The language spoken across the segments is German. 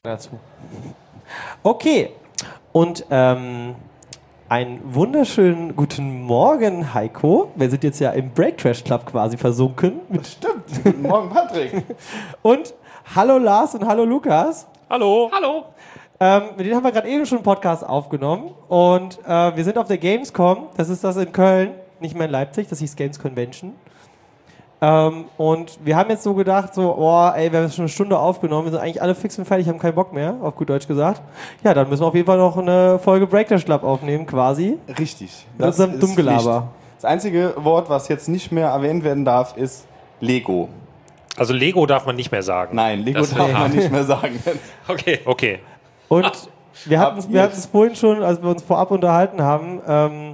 dazu. Okay, und einen wunderschönen guten Morgen, Heiko. Wir sind jetzt ja im Break Trash Club quasi versunken. Stimmt. Guten Morgen, Patrick. Und hallo Lars und hallo Lukas. Hallo. Hallo. Mit denen haben wir gerade eben schon einen Podcast aufgenommen. Und wir sind auf der Gamescom. Das ist das in Köln, nicht mehr in Leipzig. Das hieß Games Convention. Und wir haben jetzt so gedacht, wir haben schon eine Stunde aufgenommen, wir sind eigentlich alle fix und fertig, haben keinen Bock mehr, auf gut Deutsch gesagt. Ja, dann müssen wir auf jeden Fall noch eine Folge Break Trash Club aufnehmen, quasi. Richtig. Mit unserem Dummgelaber. Pflicht. Das einzige Wort, was jetzt nicht mehr erwähnt werden darf, ist Lego. Also Lego darf man nicht mehr sagen. Nein, Lego darf man nicht mehr sagen. Okay. Und wir hatten es vorhin schon, als wir uns vorab unterhalten haben,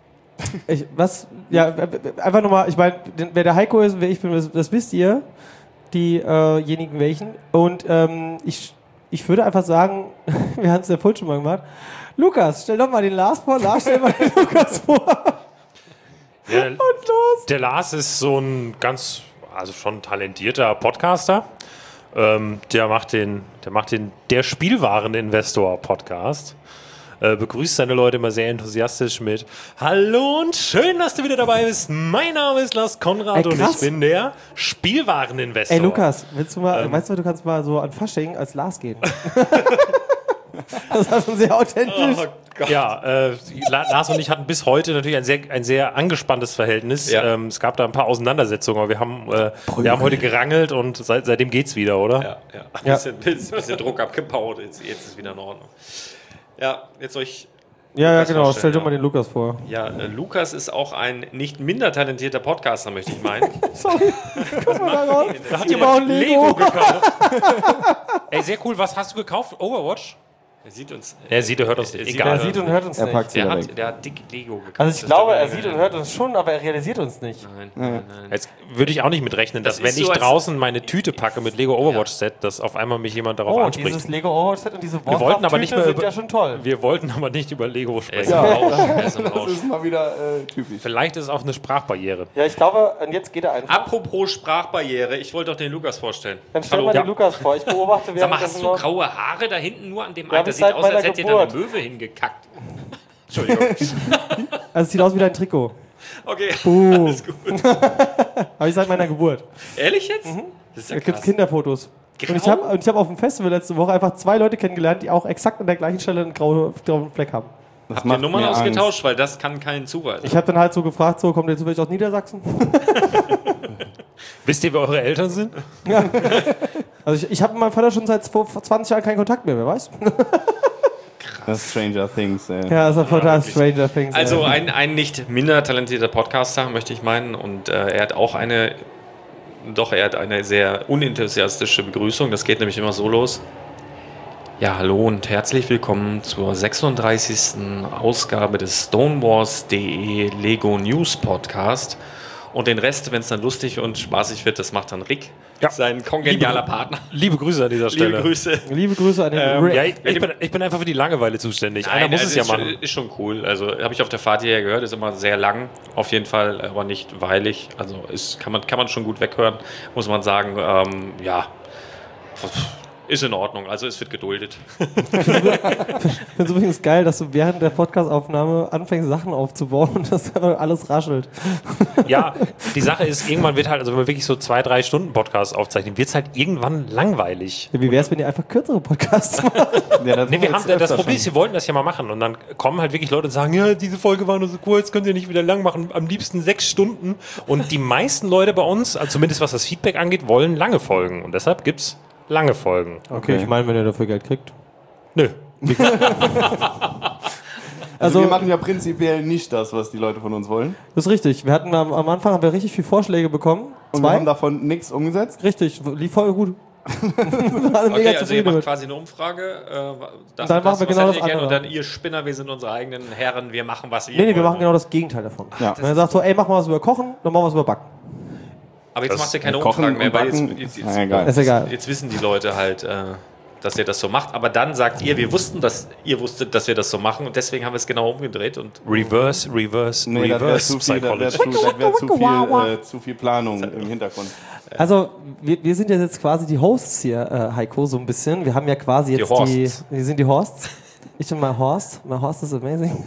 einfach nochmal, ich meine, wer der Heiko ist und wer ich bin, das wisst ihr, diejenigen welchen. Und ich würde einfach sagen, wir haben es ja vorhin schon mal gemacht. Lukas, stell doch mal den Lars vor. Lars, stell mal den Lukas vor. Ja, und los. Der Lars ist so ein schon talentierter Podcaster. Der macht den Der Spielwareninvestor-Podcast. Begrüßt seine Leute immer sehr enthusiastisch mit Hallo und schön, dass du wieder dabei bist. Mein Name ist Lars Konrad und ich bin der Spielwareninvestor. Ey Lukas, meinst du kannst mal so an Fasching als Lars gehen? Das war schon sehr authentisch. Oh Gott. Ja, Lars und ich hatten bis heute natürlich ein sehr angespanntes Verhältnis. Ja. Es gab da ein paar Auseinandersetzungen, aber wir haben heute gerangelt und seitdem geht's wieder, oder? Ja. Ein bisschen Druck abgebaut, jetzt ist es wieder in Ordnung. Ja, jetzt soll ich... Ja, genau. Stell dir mal den Lukas vor. Ja, Lukas ist auch ein nicht minder talentierter Podcaster, möchte ich meinen. Sorry. Guck mal da raus. Da hat jemand Lego gekauft. Ey, sehr cool. Was hast du gekauft? Overwatch? Er sieht uns. Er hört uns nicht. Egal. Er sieht und hört uns nicht. Der hat dick Lego gekauft. Also ich glaube, er sieht und hört uns schon, aber er realisiert uns nicht. Nein. Jetzt würde ich auch nicht mitrechnen, dass wenn ich draußen meine Tüte packe mit Lego Overwatch Set, dass auf einmal mich jemand darauf anspricht. Dieses Lego Overwatch Set und diese Warcraft-Tüte sind ja schon toll. Wir wollten aber nicht über Lego sprechen. Das ist mal wieder typisch. Vielleicht ist es auch eine Sprachbarriere. Ja, ich glaube, und jetzt geht er einfach. Apropos Sprachbarriere, ich wollte doch den Lukas vorstellen. Dann stell mal den Lukas vor. Ich beobachte, Sag mal, hast du graue Haare da hinten nur an dem Ja, Alter? bis Sieht seit aus, als meiner hätte dir da eine Möwe hingekackt. Entschuldigung. Also es sieht aus wie dein Trikot. Okay, alles gut. Habe ich seit meiner Geburt. Ehrlich jetzt? Das ist Da ja gibt es krass. Kinderfotos. Grau? Und ich hab auf dem Festival letzte Woche einfach 2 Leute kennengelernt, die auch exakt an der gleichen Stelle einen grauen Fleck haben. Habt ihr Nummern ausgetauscht? Weil das kann keinen zuweisen. Ich habe dann halt so gefragt, kommt ihr zufällig aus Niedersachsen? Wisst ihr, wer eure Eltern sind? Ja. Also ich habe mit meinem Vater schon seit vor 20 Jahren keinen Kontakt mehr, wer weiß? Das ist Stranger Things, ey. Ja, das ist total Stranger Things. Also ein nicht minder talentierter Podcaster, möchte ich meinen. Und er hat auch eine sehr unenthusiastische Begrüßung. Das geht nämlich immer so los. Ja, hallo und herzlich willkommen zur 36. Ausgabe des Stonewars.de Lego News Podcast. Und den Rest, wenn es dann lustig und spaßig wird, das macht dann Rick, sein kongenialer Partner. Liebe Grüße an dieser Stelle. Liebe Grüße an den Rick. Ich bin einfach für die Langeweile zuständig. Einer muss es ja machen. Ist schon cool. Also habe ich auf der Fahrt hierher gehört, ist immer sehr lang, auf jeden Fall, aber nicht weilig. Also kann man schon gut weghören, muss man sagen. Ist in Ordnung, also es wird geduldet. Ich finde es übrigens geil, dass du während der Podcastaufnahme anfängst, Sachen aufzubauen und das dann alles raschelt. Ja, die Sache ist, irgendwann wird halt, also wenn wir wirklich so 2-3 Stunden Podcasts aufzeichnen, wird es halt irgendwann langweilig. Ja, wie wäre es, wenn ihr einfach kürzere Podcasts macht? Das Problem ist, wir wollten das ja mal machen und dann kommen halt wirklich Leute und sagen, ja, diese Folge war nur so kurz, könnt ihr nicht wieder lang machen, am liebsten 6 Stunden. Und die meisten Leute bei uns, also zumindest was das Feedback angeht, wollen lange Folgen und deshalb gibt's lange Folgen. Okay, ich meine, wenn ihr dafür Geld kriegt. Nö. Also wir machen ja prinzipiell nicht das, was die Leute von uns wollen. Das ist richtig. Wir hatten am Anfang haben wir richtig viele Vorschläge bekommen. Und wir haben davon nichts umgesetzt. Richtig, lief voll gut. Okay, also ihr macht quasi eine Umfrage. Dann machen wir genau das andere. Und dann ihr Spinner, wir sind unsere eigenen Herren, wir machen, was wir Nee, wir wollen. machen genau das Gegenteil davon. Ja. Wenn er sagt so, ey, mach mal was über Kochen, dann machen wir was über Backen. Aber jetzt macht ihr keine Kochen Umfragen mehr, und weil Backen, jetzt egal. Ist egal. Jetzt wissen die Leute halt, dass ihr das so macht. Aber dann sagt ihr, wir wussten, dass ihr wusstet, dass wir das so machen und deswegen haben wir es genau umgedreht. Und Reverse Nee, das wäre Psychology. zu viel Planung im Hintergrund. Also, wir sind ja jetzt quasi die Hosts hier, Heiko, so ein bisschen. Wir haben ja quasi jetzt wir sind die Horsts. Ich und mein Horst. Mein Horst ist amazing.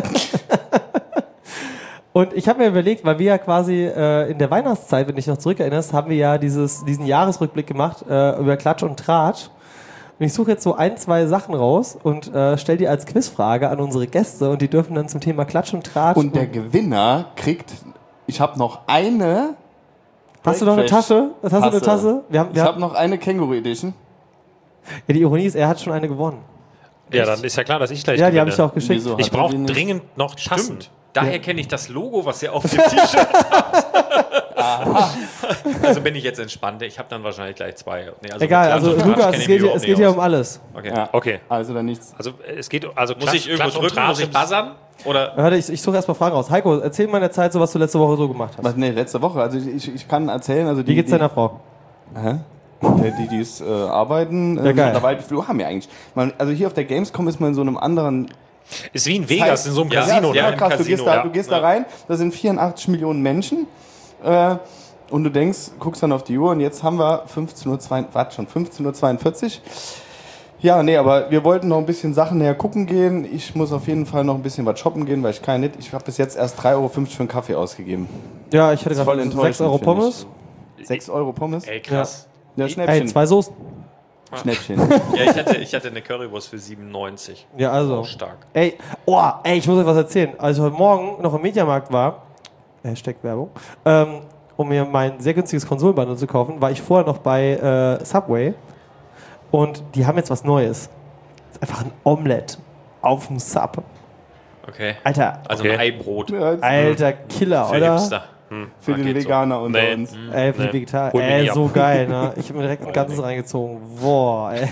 Und ich habe mir überlegt, weil wir ja quasi in der Weihnachtszeit, wenn du dich noch zurückerinnerst, haben wir ja diesen Jahresrückblick gemacht über Klatsch und Tratsch. Und ich suche jetzt so 1, 2 Sachen raus und stelle die als Quizfrage an unsere Gäste und die dürfen dann zum Thema Klatsch und Tratsch. Und der Gewinner kriegt, ich habe noch eine. Hast du noch eine Tasche? Was hast du eine Tasse? Ich habe noch eine Känguru Edition. Ja, die Ironie ist, er hat schon eine gewonnen. Ja, dann ist ja klar, dass ich gleich Ja, die gewinne. habe ich auch geschickt. Wieso? Ich Hat er brauche die nicht? dringend noch Tassen. daher kenne ich das Logo, was ihr auf dem T-Shirt habt. Also bin ich jetzt entspannt. Ich habe dann wahrscheinlich gleich 2. Nee, also Egal, Klatsch also und Tratsch Lukas, kenne es ich geht, mich hier, es geht hier um alles. Okay. Ja. Okay. Also dann nichts. Also es geht, also Muss ich irgendwo Klatsch und drücken? Muss Tratsch ich buzzern? Oder? Warte, ich suche erstmal Fragen raus. Heiko, erzähl mal in der Zeit so, was du letzte Woche so gemacht hast. Was, nee, letzte Woche. Also ich kann erzählen. Also Wie geht's deiner Frau? Hä? Die es arbeiten. Ja, geil. Dabei haben wir eigentlich. Also hier auf der Gamescom ist man in so einem anderen. Ist wie in Vegas, in so einem Ja, Casino. Ja, ne? krass. Casino, Du gehst da rein, da sind 84 Millionen Menschen. Und du denkst, guckst dann auf die Uhr und jetzt haben wir 15:42 Uhr. Ja, nee, aber wir wollten noch ein bisschen Sachen näher gucken gehen. Ich muss auf jeden Fall noch ein bisschen was shoppen gehen, weil ich kann nicht. Ich habe bis jetzt erst 3,50 € für einen Kaffee ausgegeben. Ja, ich hatte Voll gerade enttäuschend, 6 Euro finde ich. Pommes. 6 € Pommes? Ey, krass. Ja, Ey, Schnäppchen. 2 Soßen. Schnäppchen. Ja, ich hatte eine Currywurst für 97. Ja, also. Auch stark. Ey, ich muss euch was erzählen. Als ich heute Morgen noch im Mediamarkt war, Hashtag Werbung, um mir mein sehr günstiges Konsolenbundle zu kaufen, war ich vorher noch bei Subway und die haben jetzt was Neues. Das ist einfach ein Omelette auf dem Sub. Okay. Alter, Also Okay. ein Eibrot. alter Killer, Für oder? Hipster. Für den geht so. Veganer unter Nee. uns. Ey, für die Nee. Vegetarier. Hol mir Ey, nie so ab. geil, ne? Ich habe mir direkt ein ganzes reingezogen. Boah, ey.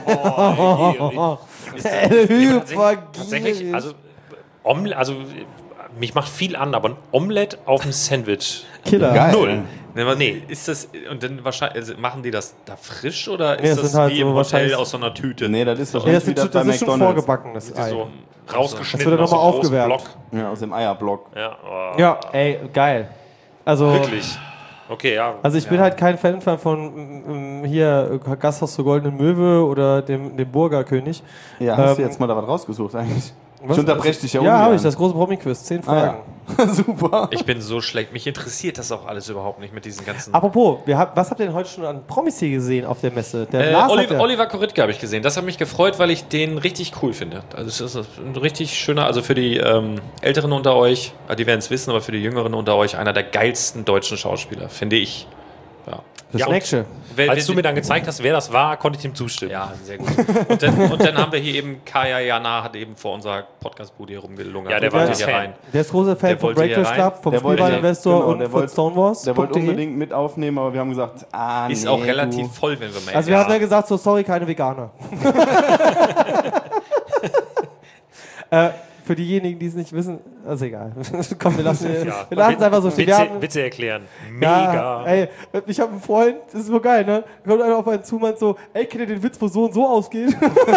Tatsächlich, also mich macht viel an, aber ein Omelette auf dem Sandwich. Killer. Geil. Null. Nee, ist das, und dann wahrscheinlich, also machen die das da frisch oder Nee, ist das das sind halt wie so im Hotel wahrscheinlich- aus so einer Tüte? Nee, das ist Ja, wahrscheinlich das wieder ist, bei das ist schon McDonald's. vorgebacken, das Ei. So rausgeschnitten. Das wird dann aus nochmal dem großen aufgewärmt. Block. Ja, aus dem Eierblock. Ja, Ja, ey, geil. Also, wirklich. Okay, ja. also ich bin halt kein Fan von hier Gasthaus zur Goldenen Möwe oder dem Burgerkönig. Ja, hast du jetzt mal da was rausgesucht eigentlich? Was? Ich unterbreche dich ja Ja, habe ungern. ich, das große Promi-Quiz. 10 Fragen. Super. Ich bin so schlecht. Mich interessiert das auch alles überhaupt nicht mit diesen ganzen. Apropos, was habt ihr denn heute schon an Promis hier gesehen auf der Messe? Der Lars hat ja- Oliver Korytka habe ich gesehen. Das hat mich gefreut, weil ich den richtig cool finde. Also es ist ein richtig schöner, also für die Älteren unter euch, die werden es wissen, aber für die Jüngeren unter euch einer der geilsten deutschen Schauspieler, finde ich. Ja. das Ja, und- Nächste. Als du mir dann gezeigt hast, wer das war, konnte ich dem zustimmen. Ja, sehr gut. Und dann haben wir hier eben, Kaya Jana hat eben vor unserer Podcast-Bude hier rumgelungert. Ja, der Und war wollte das hier Fan. rein. Der ist großer Fan Der vom wollte hier Breakfast rein. Club, vom Der wollte- Spielwareninvestor genau, und der von wollte- Stonewars. Der wollte .de. unbedingt mit aufnehmen, aber wir haben gesagt, Ist nee, auch relativ du. voll, wenn wir mal Also wir haben ja gesagt, so sorry, keine Veganer. Für diejenigen, die es nicht wissen, also egal. Komm, wir lassen es einfach so stehen. Wir haben- Witze erklären. Ja, Mega. ey, ich habe einen Freund, das ist so geil, ne? Da kommt einer auf einen zu und meint so, ey, kennt ihr den Witz, wo so und so ausgeht?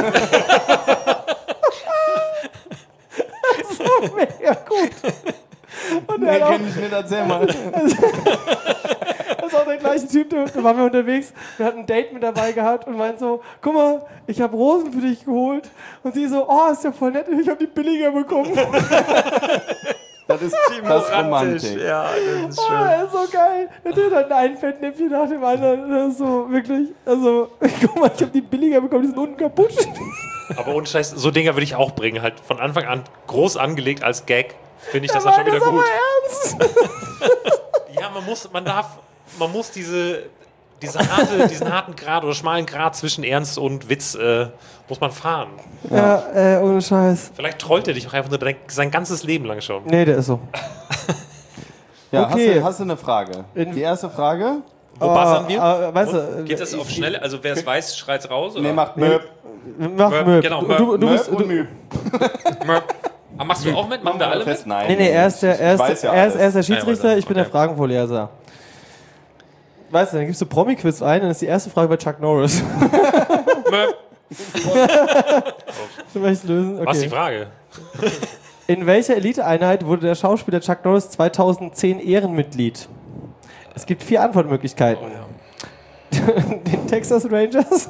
So mega gut. Und der Nee, hat auch, kenn ich nicht, erzähl mal. das ist auch der gleiche Typ, da waren wir unterwegs, wir hatten ein Date mit dabei gehabt und meint so, guck mal, ich habe Rosen für dich geholt. Und sie so, oh, ist ja voll nett, ich habe die billiger bekommen. Das ist Romantik. Ja, das ist Ah, ist so geil. Der tut halt ein Fettnäpfchen nach dem anderen. Das ist so, wirklich. Also, guck mal, ich habe die billiger bekommen, die sind unten kaputt. Aber ohne Scheiß, so Dinger würde ich auch bringen. Halt von Anfang an groß angelegt als Gag. Finde ich das dann schon wieder gut. ernst. Ja, man muss diesen harten Grad oder schmalen Grad zwischen Ernst und Witz muss man fahren. Ja, ohne Scheiß. Vielleicht trollt er dich auch einfach nur sein ganzes Leben lang schon. Nee, der ist so. Ja, Okay. hast du eine Frage? In- Die erste Frage? Wo buzzern wir? Weißt du, Geht das auf schnell? Also wer es weiß, schreit's raus? Oder? Nee, macht Möb. Mach Möb. Genau, du Möb bist, und du, Möb. Ah, machst du auch mit? Machen wir alle mit? Nein. nee, er ist der weiß ja Schiedsrichter, alles. ich bin der Okay. Fragenvorleser. Weißt du, dann gibst du Promi-Quiz ein, dann ist die erste Frage bei Chuck Norris. Du möchtest lösen? Okay. Was ist die Frage? In welcher Eliteeinheit wurde der Schauspieler Chuck Norris 2010 Ehrenmitglied? Es gibt 4 Antwortmöglichkeiten. Den Texas Rangers,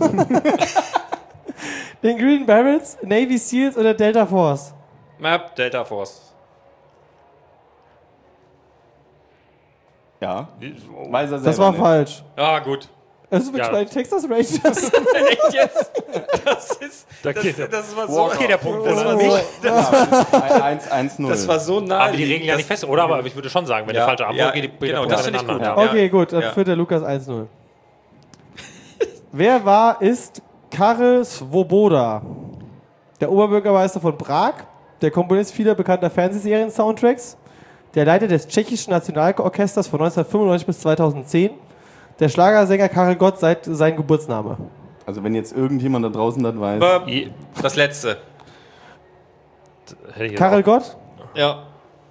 den Green Berets, Navy Seals oder Delta Force? Map, Delta Force. Ja. Weiß er selber Das war nicht. falsch. Ah, gut. Das ist wirklich Ja. bei den Texas Rangers. Echt jetzt? Da geht Das war so. Walker. okay, der Punkt. Das war, Ja, 1-0. das war so nah. Aber die Regeln ja nicht fest, oder? Aber ich würde schon sagen, wenn Ja, der falsche Antwort ja, geht, die genau, Punkte das finde ich ineinander. gut. Ja. Okay, gut, dann Ja. führt der Lukas 1-0. Wer ist Karel Svoboda? Der Oberbürgermeister von Prag, der Komponist vieler bekannter Fernsehserien-Soundtracks, der Leiter des tschechischen Nationalorchesters von 1995 bis 2010, der Schlagersänger Karel Gott seit seinem Geburtsname. Also wenn jetzt irgendjemand da draußen das weiß. Das letzte. Hätte ich jetzt Karel auch- Gott? Ja.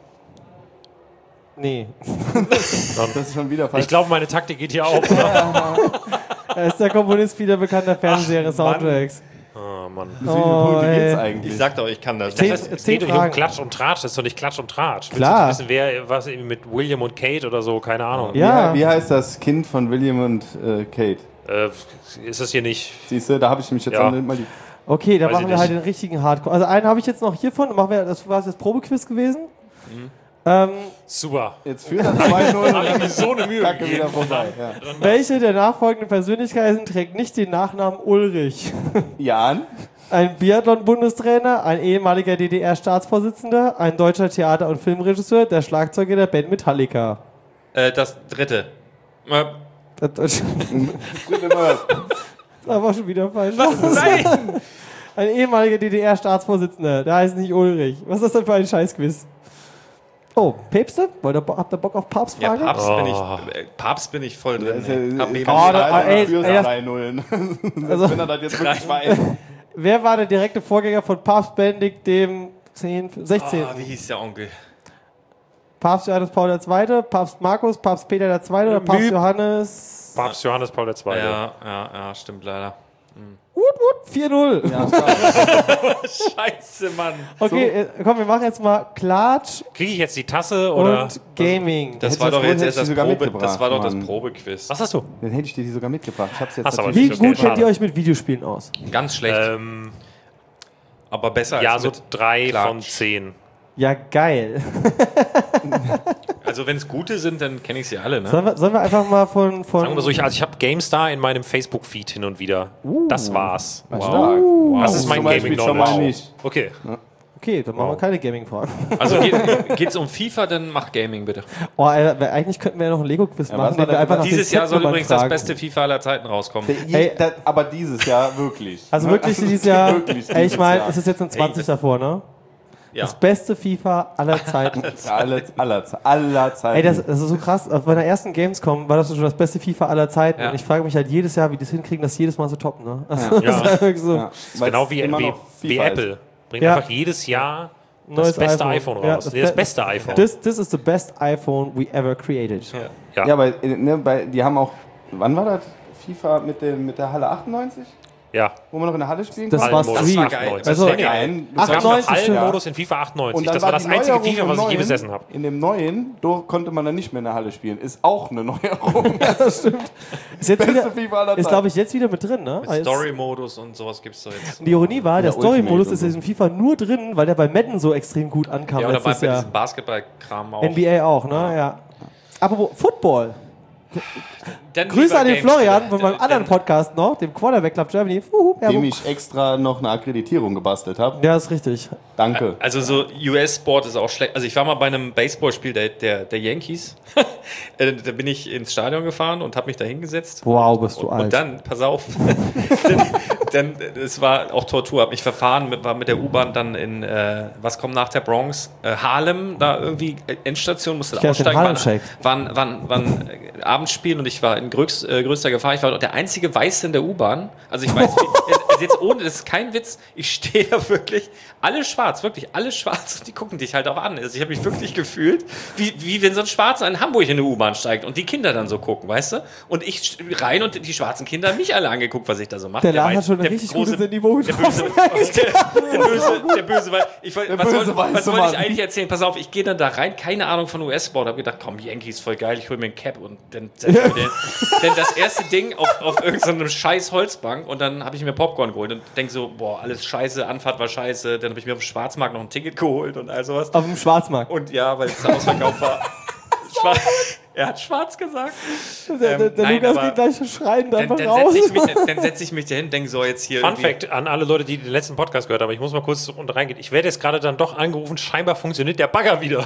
Nee. Das ist schon wieder falsch. Ich glaube, meine Taktik geht hier auf. Er ist der Komponist vieler bekannter Fernsehserien-Soundtracks. Oh Mann. Wie viele Punkte ey. geht's Ich eigentlich? sag doch, ich kann das. Zehn- Es geht 10 doch hier um Fragen. Klatsch und Tratsch, das ist doch nicht Klatsch und Tratsch. Klar. Willst du wissen, wer, was irgendwie mit William und Kate oder so, keine Ahnung. Ja. Wie heißt das Kind von William und Kate? Ist das hier nicht... Siehst du, da habe ich mich jetzt Ja. auch nicht mal die... Okay, dann Weiß machen ich wir halt nicht. den richtigen Hardcore. Also einen habe ich jetzt noch hiervon. Machen wir, das war jetzt das Probequiz gewesen. Super. Jetzt führt er 2-0 und So eine Mühe Kacke gegeben. wieder vorbei. Ja. Welche der nachfolgenden Persönlichkeiten trägt nicht den Nachnamen Ulrich? Jan? Ein Biathlon-Bundestrainer, ein ehemaliger DDR-Staatsvorsitzender, ein deutscher Theater- und Filmregisseur, der Schlagzeuger der Band Metallica. Das dritte. Das war schon wieder falsch. Nein! Ein ehemaliger DDR-Staatsvorsitzender, der heißt nicht Ulrich. Was ist das denn für ein Scheißquiz? Oh, Päpste? Habt ihr Bock auf Ja, Papstfrage? Papst bin ich voll Ja, drin. ist ja- ey. Hab mich- ey, für ey, das- 3-0. Also- Wenn er das jetzt wirklich weiß. Wer war der direkte Vorgänger von Papst Benedikt dem 16? Ah, wie hieß der Onkel? Papst Johannes Paul II., Papst Markus, Papst Peter II. oder Papst Müb. Johannes? Papst Johannes Paul II. Ja, stimmt leider. 4-0. Scheiße, Mann. Okay, komm, wir machen jetzt mal Klatsch Kriege ich jetzt die Tasse oder... und Gaming. Das Hättest war du doch das jetzt wohl erst das sogar Probe, mitgebracht, das war doch das Mann. Probequiz. Was hast du? Dann hätte ich dir die sogar mitgebracht. Ich hab's jetzt Hast aber natürlich Wie okay, gut kennt schade. ihr euch mit Videospielen aus? Ganz schlecht. Aber besser Ja, als so mit 3 Klatsch. von 10. Ja, geil. Also wenn es gute sind, dann kenne ich sie alle, ne? Sollen wir einfach mal von Sagen wir mal so, ich habe GameStar in meinem Facebook-Feed hin und wieder. Das war's. Stark. Das ist mein Zum Beispiel schon mal Gaming-Knowledge. nicht. Okay. Okay, dann machen wir keine Gaming-Fragen. Also geht's um FIFA, dann mach Gaming bitte. Oh, Alter, eigentlich könnten wir ja noch ein Lego-Quiz Ja, machen. was war den wir der- einfach nach den Dieses Jahr soll Setnummern übrigens das fragen. beste FIFA aller Zeiten rauskommen. Ey. Aber dieses Jahr wirklich. Also Ne? wirklich dieses Jahr. Wirklich Ey, ich dieses meine, Jahr. es ist jetzt ein 20 davor, ne? Ja. Das beste FIFA aller Zeiten. aller Zeiten. Ey, das ist so krass. Bei der ersten Gamescom war das schon das beste FIFA aller Zeiten. Ja. Und ich frage mich halt jedes Jahr, wie die das hinkriegen, das jedes Mal so toppen, ne? Also, Ja. das ist halt wirklich so. Ja. Ist genau wie, Immer wie, noch wie FIFA ist. Apple. Bringt Ja. einfach jedes Jahr das Neues beste iPhone Ja, raus. Das beste iPhone. This is the best iPhone we ever created. Ja. Ja, aber ne, die haben auch. Wann war das? FIFA mit der Halle 98? Ja. Wo man noch in der Halle spielen Das konnte? war Hallenmodus Stream. 98. Also, Das war geil. Nein, Es gab 98 noch stimmt. Hallenmodus in FIFA 98. Und dann Das war war das die einzige Neuerung FIFA, was ich je im besessen habe. In dem neuen konnte man dann nicht mehr in der Halle spielen. Ist auch eine Neuerung. Das stimmt. Ist jetzt Beste wieder, FIFA aller ist Zeiten. glaube ich jetzt wieder mit drin, ne? Mit Story-Modus und sowas gibt's doch jetzt. Die Ironie war, der Ja, Ultimate Story-Modus und ist so. in FIFA nur drin, weil der bei Madden so extrem gut ankam Ja, oder bei letztes Jahr. diesem Basketball-Kram auch. NBA auch, ne? Ja. Apropos Football. Dann Grüße lieber an den Games, Florian bitte. von meinem anderen Podcast noch, dem Quarterback Club Germany. Dem Werbung. ich extra noch eine Akkreditierung gebastelt habe. Ja, ist richtig. Danke. Also so US-Sport ist auch schlecht. Also ich war mal bei einem Baseballspiel der Yankees. Da bin ich ins Stadion gefahren und habe mich da hingesetzt. Wow, bist du alt. Und dann, pass auf, dann es war auch Tortur, habe mich verfahren, war mit der U-Bahn dann in, was kommt nach der Bronx? Harlem, da irgendwie Endstation, musste da kenn den aussteigen. Harlem Shake. Wann Abendspiel und ich war in größter Gefahr. Ich war der einzige Weiße in der U-Bahn. Also ich weiß, Also jetzt ohne, das ist kein Witz, ich stehe da wirklich, alle schwarz und die gucken dich halt auch an. Also ich habe mich wirklich gefühlt, wie wenn so ein Schwarzer in Hamburg in eine U-Bahn steigt und die Kinder dann so gucken, weißt du? Und ich rein und die schwarzen Kinder haben mich alle angeguckt, was ich da so mache. Der Laden hat schon ein richtig gutes Niveau getroffen. Der Böse, was wollte ich eigentlich erzählen? Pass auf, ich gehe dann da rein, keine Ahnung von US-Sport, habe gedacht, komm, Yankees, voll geil, ich hole mir ein Cap und dann setze ich mir denn das erste Ding auf irgendeinem scheiß Holzbank und dann habe ich mir Popcorn geholt und denke so, boah, alles scheiße, Anfahrt war scheiße, dann habe ich mir auf dem Schwarzmarkt noch ein Ticket geholt und all sowas. Auf dem Schwarzmarkt? Und ja, weil es ausverkauft war. Er hat schwarz gesagt. Der Lukas geht gleich schreiend einfach raus. Dann setze ich mich da hin und denke so jetzt hier. Fun Fact an alle Leute, die den letzten Podcast gehört haben, ich muss mal kurz unten reingehen. Ich werde jetzt gerade dann doch angerufen, scheinbar funktioniert der Bagger wieder.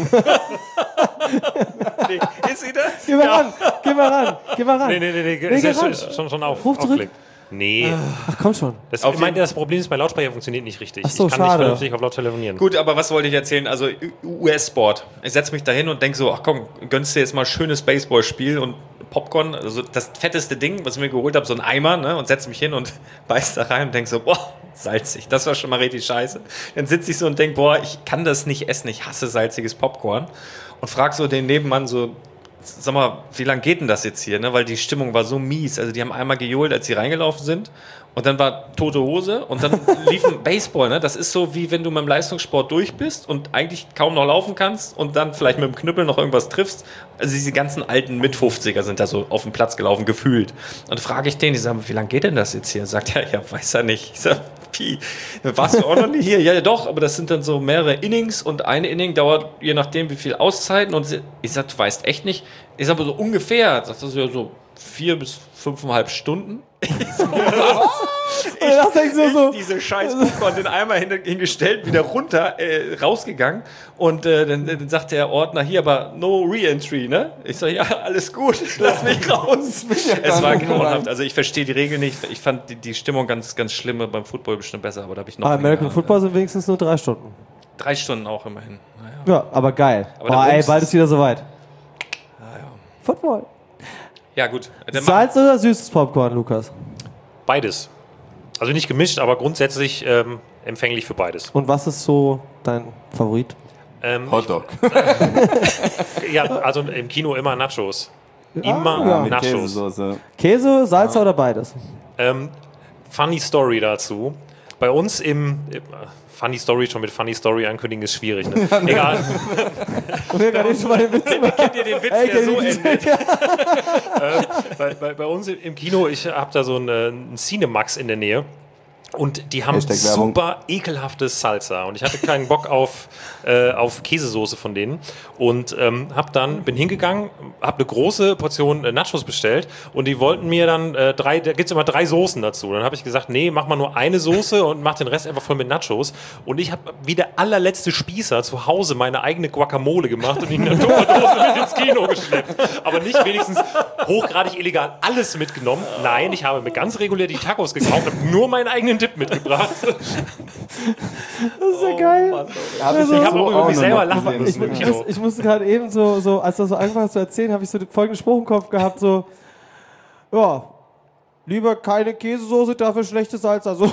Nee, ist sie das? Geh mal ran. Nee, ist schon aufgelegt. Nee. Ach, komm schon. Das Problem ist, mein Lautsprecher funktioniert nicht richtig. Ach so, ich kann nicht vernünftig auf laut telefonieren. Gut, aber was wollte ich erzählen? Also US-Sport. Ich setze mich da hin und denke so, ach komm, gönnst dir jetzt mal schönes Baseballspiel und Popcorn, also das fetteste Ding, was ich mir geholt habe, so ein Eimer, ne, und setze mich hin und beiß da rein und denke so, boah, salzig, das war schon mal richtig scheiße. Dann sitze ich so und denke, boah, ich kann das nicht essen, ich hasse salziges Popcorn und frage so den Nebenmann so, sag mal, wie lange geht denn das jetzt hier, ne, weil die Stimmung war so mies, also die haben einmal gejohlt, als sie reingelaufen sind. Und dann war tote Hose und dann lief ein Baseball. Ne? Das ist so, wie wenn du mit dem Leistungssport durch bist und eigentlich kaum noch laufen kannst und dann vielleicht mit dem Knüppel noch irgendwas triffst. Also diese ganzen alten Mit-50er sind da so auf dem Platz gelaufen, gefühlt. Und frage ich den, die sagen, wie lange geht denn das jetzt hier? Sagt er, ja, weiß er nicht. Ich sag, wie, warst du auch noch nie hier? Ja, doch, aber das sind dann so mehrere Innings und eine Inning dauert je nachdem, wie viel Auszeiten. Und ich sag, du weißt echt nicht. Ich sag, aber so ungefähr. Sagt er so 4 bis 5,5 Stunden. Diese scheiß Popcorn den Eimer hingestellt, wieder runter, rausgegangen und dann sagt der Ordner hier, aber no Re-Entry, ne? Ich sag, ja, alles gut, lass mich raus. Es war grauenhaft, also ich verstehe die Regel nicht, ich fand die Stimmung ganz, ganz schlimm, beim Football bestimmt besser, aber da habe ich noch... American Football sind wenigstens nur 3 Stunden. 3 Stunden auch immerhin. Naja. Ja, aber geil. Aber bald ist wieder soweit. Ja. Football. Ja, gut. Salz oder süßes Popcorn, Lukas? Beides. Also nicht gemischt, aber grundsätzlich empfänglich für beides. Und was ist so dein Favorit? Hotdog. Ja, also im Kino immer Nachos. Immer mit Nachos. Käsesoße. Käse, Salsa oder beides? Funny Story dazu. Bei uns Funny Story, schon mit Funny Story ankündigen ist schwierig. Ne? Egal. Wir gerade schon mal den Witz machen. Kennt ihr den Witz, der so endet? Bei uns im Kino, ich habe da so einen Cinemax in der Nähe. Und die haben Hashtag-Werbung. super ekelhaftes Salsa. Und ich hatte keinen Bock auf Käsesoße von denen. Und bin hingegangen, habe eine große Portion Nachos bestellt. Und die wollten mir dann da gibt es immer 3 Soßen dazu. Dann habe ich gesagt, nee, mach mal nur eine Soße und mach den Rest einfach voll mit Nachos. Und ich habe wie der allerletzte Spießer zu Hause meine eigene Guacamole gemacht und die in eine Tupperdose mit ins Kino geschleppt. Aber nicht wenigstens hochgradig illegal alles mitgenommen. Nein, ich habe mir ganz regulär die Tacos gekauft, habe nur meinen eigenen Tipp mitgebracht. Das ist ja geil. Ich habe auch über mich selber lachen müssen. Ich musste gerade eben so, als das so angefangen hat zu erzählen, habe ich so den folgenden Spruch im Kopf gehabt, so, ja, lieber keine Käsesoße, dafür schlechte Salsa-Soße.